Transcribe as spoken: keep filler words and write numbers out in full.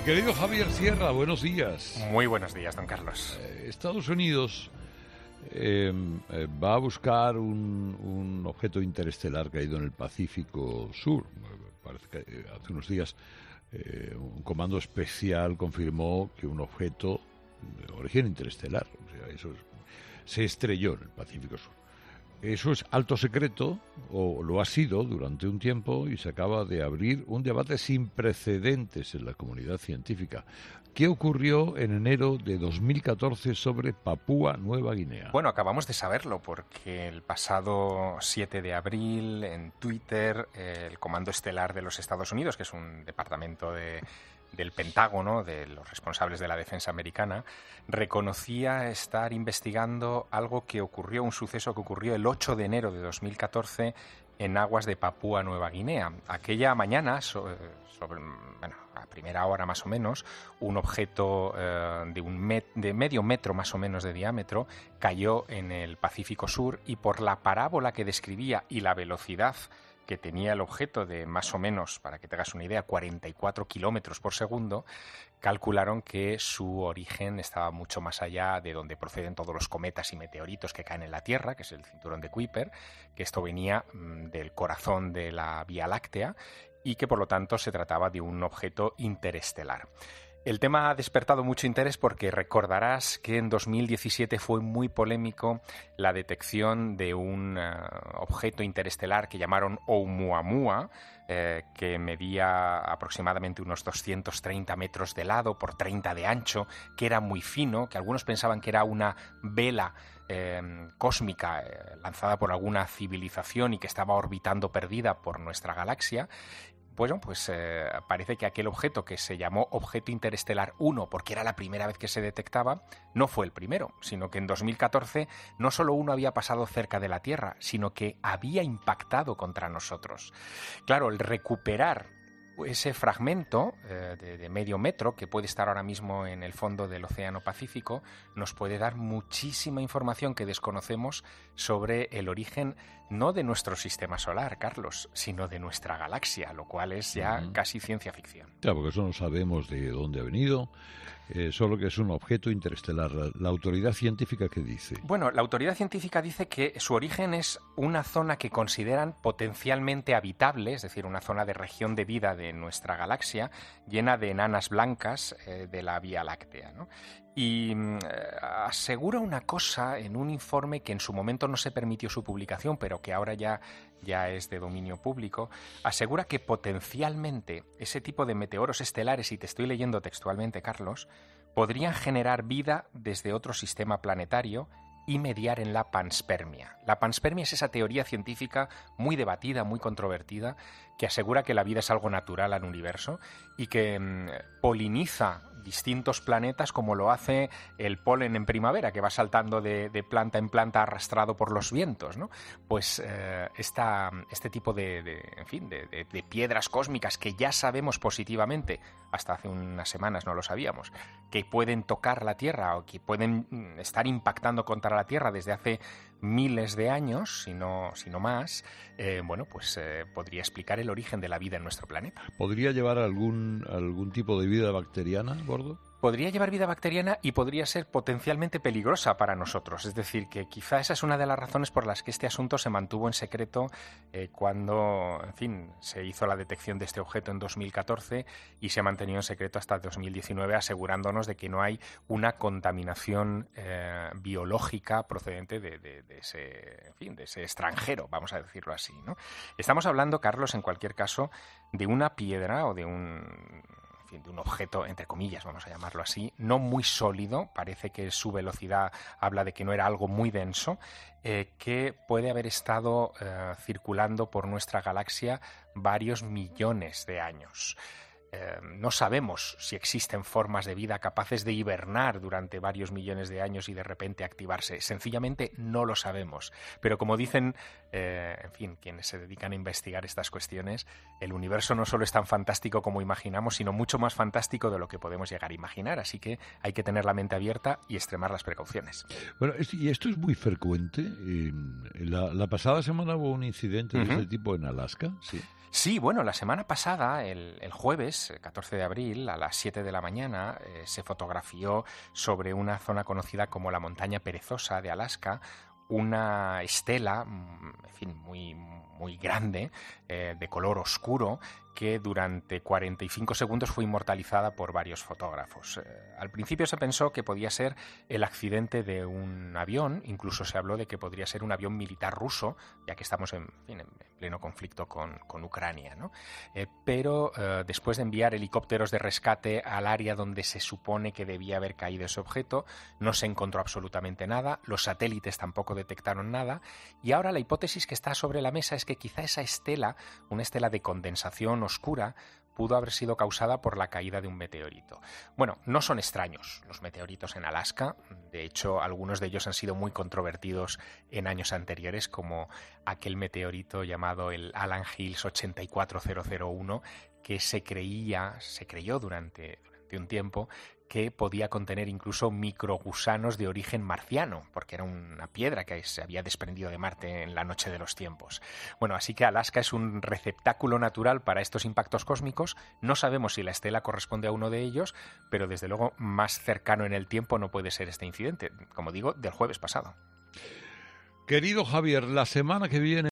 Querido Javier Sierra, buenos días. Muy buenos días, don Carlos. Eh, Estados Unidos eh, eh, va a buscar un, un objeto interestelar caído en el Pacífico Sur. Parece que eh, hace unos días eh, un comando especial confirmó que un objeto de origen interestelar, o sea, eso es, se estrelló en el Pacífico Sur. Eso es alto secreto, o lo ha sido durante un tiempo, y se acaba de abrir un debate sin precedentes en la comunidad científica. ¿Qué ocurrió en enero de dos mil catorce sobre Papúa Nueva Guinea? Bueno, acabamos de saberlo porque el pasado siete de abril en Twitter eh, el Comando Estelar de los Estados Unidos, que es un departamento de... del Pentágono, de los responsables de la defensa americana, reconocía estar investigando algo que ocurrió, un suceso que ocurrió el ocho de enero de dos mil catorce en aguas de Papúa Nueva Guinea. Aquella mañana, sobre, sobre bueno, a primera hora más o menos, un objeto eh, de, un met, de medio metro más o menos de diámetro cayó en el Pacífico Sur, y por la parábola que describía y la velocidad que tenía el objeto de más o menos, para que te hagas una idea, cuarenta y cuatro kilómetros por segundo, calcularon que su origen estaba mucho más allá de donde proceden todos los cometas y meteoritos que caen en la Tierra, que es el cinturón de Kuiper, que esto venía mmm, del corazón de la Vía Láctea y que por lo tanto se trataba de un objeto interestelar. El tema ha despertado mucho interés porque recordarás que en dos mil diecisiete fue muy polémico la detección de un uh, objeto interestelar que llamaron Oumuamua, eh, que medía aproximadamente unos doscientos treinta metros de lado por treinta de ancho, que era muy fino, que algunos pensaban que era una vela eh, cósmica eh, lanzada por alguna civilización y que estaba orbitando perdida por nuestra galaxia. Bueno, pues eh, parece que aquel objeto, que se llamó Objeto Interestelar uno, porque era la primera vez que se detectaba, no fue el primero, sino que en dos mil catorce no solo uno había pasado cerca de la Tierra, sino que había impactado contra nosotros. Claro, el recuperar ese fragmento eh, de, de medio metro, que puede estar ahora mismo en el fondo del Océano Pacífico, nos puede dar muchísima información que desconocemos sobre el origen no de nuestro sistema solar, Carlos, sino de nuestra galaxia, lo cual es ya uh-huh. casi ciencia ficción. Claro, porque eso no sabemos de dónde ha venido, eh, solo que es un objeto interestelar. La, la autoridad científica, ¿qué dice? Bueno, la autoridad científica dice que su origen es una zona que consideran potencialmente habitable, es decir, una zona de región de vida de nuestra galaxia, llena de enanas blancas eh, de la Vía Láctea, ¿no? Y eh, asegura una cosa en un informe que en su momento no se permitió su publicación, pero que ahora ya, ya es de dominio público. Asegura que potencialmente ese tipo de meteoros estelares, y te estoy leyendo textualmente, Carlos, podrían generar vida desde otro sistema planetario y mediar en la panspermia. La panspermia es esa teoría científica muy debatida, muy controvertida, que asegura que la vida es algo natural al universo y que mmm, poliniza distintos planetas como lo hace el polen en primavera, que va saltando de, de planta en planta arrastrado por los vientos, ¿no? Pues eh, esta, este tipo de, de, en fin, de, de, de piedras cósmicas que ya sabemos positivamente, hasta hace unas semanas no lo sabíamos, que pueden tocar la Tierra o que pueden estar impactando contra la Tierra desde hace miles de años, si no, si no más, eh, bueno, pues eh, podría explicar el origen de la vida en nuestro planeta. ¿Podría llevar algún, algún tipo de vida bacteriana, Gordo? Podría llevar vida bacteriana y podría ser potencialmente peligrosa para nosotros. Es decir, que quizá esa es una de las razones por las que este asunto se mantuvo en secreto eh, cuando, en fin, se hizo la detección de este objeto en dos mil catorce y se ha mantenido en secreto hasta dos mil diecinueve, asegurándonos de que no hay una contaminación eh, biológica procedente de, de, de, ese, en fin, de ese extranjero, vamos a decirlo así, ¿no? Estamos hablando, Carlos, en cualquier caso, de una piedra o de un... de un objeto, entre comillas, vamos a llamarlo así, no muy sólido, parece que su velocidad habla de que no era algo muy denso, eh, que puede haber estado eh, circulando por nuestra galaxia varios millones de años. Eh, no sabemos si existen formas de vida capaces de hibernar durante varios millones de años y de repente activarse. Sencillamente no lo sabemos. Pero como dicen, eh, en fin, quienes se dedican a investigar estas cuestiones, el universo no solo es tan fantástico como imaginamos, sino mucho más fantástico de lo que podemos llegar a imaginar. Así que hay que tener la mente abierta y extremar las precauciones. Bueno, y esto es muy frecuente. Eh, la, la pasada semana hubo un incidente de uh-huh. este tipo en Alaska, sí. Sí, bueno, la semana pasada, el, el jueves, jueves catorce de abril, a las siete de la mañana, eh, se fotografió sobre una zona conocida como la Montaña Perezosa de Alaska una estela, en fin, muy, muy grande, eh, de color oscuro, que durante cuarenta y cinco segundos fue inmortalizada por varios fotógrafos. Eh, al principio se pensó que podía ser el accidente de un avión, incluso se habló de que podría ser un avión militar ruso, ya que estamos en, en, en pleno conflicto con, con Ucrania, ¿no? Eh, pero eh, después de enviar helicópteros de rescate al área donde se supone que debía haber caído ese objeto, no se encontró absolutamente nada, los satélites tampoco detectaron nada, y ahora la hipótesis que está sobre la mesa es que quizá esa estela, una estela de condensación oscura, pudo haber sido causada por la caída de un meteorito. Bueno, no son extraños los meteoritos en Alaska, de hecho algunos de ellos han sido muy controvertidos en años anteriores, como aquel meteorito llamado el Alan Hills ochenta y cuatro mil uno, que se creía, se creyó durante, durante un tiempo que podía contener incluso microgusanos de origen marciano, porque era una piedra que se había desprendido de Marte en la noche de los tiempos. Bueno, así que Alaska es un receptáculo natural para estos impactos cósmicos. No sabemos si la estela corresponde a uno de ellos, pero desde luego más cercano en el tiempo no puede ser este incidente, como digo, del jueves pasado. Querido Javier, la semana que viene